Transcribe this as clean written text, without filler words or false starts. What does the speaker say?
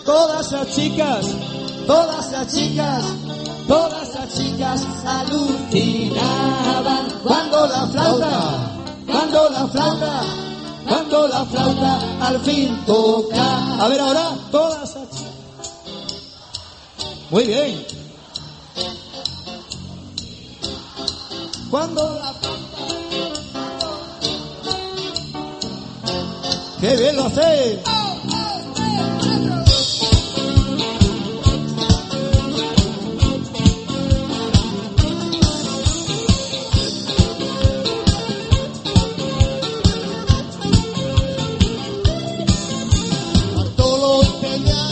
Todas las chicas, todas las chicas, todas las chicas alucinaban cuando la flauta, cuando la flauta, cuando la flauta al fin toca. A ver ahora, todas las chicas. Muy bien. Cuando la flauta. ¡Qué bien lo hacéis! Bartolo tenía